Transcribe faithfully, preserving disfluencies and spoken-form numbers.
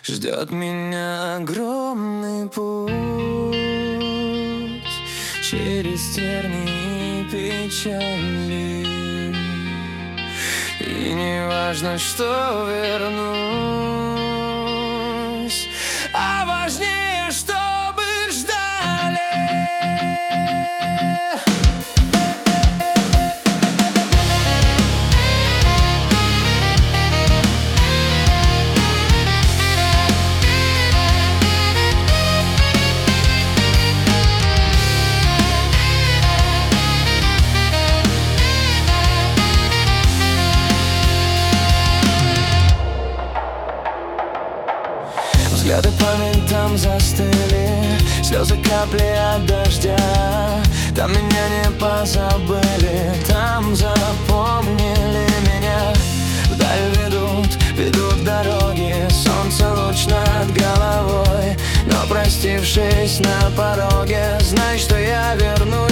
Ждет меня огромный путь через тернии и печали. И не важно, что вернусь, а важнее, чтобы ждали. Взгляды по винтам застыли, слезы капли от дождя. Там меня не позабыли, там запомнили меня. Вдаль ведут, ведут дороги, солнце луч над головой. Но простившись на пороге, знай, что я вернусь.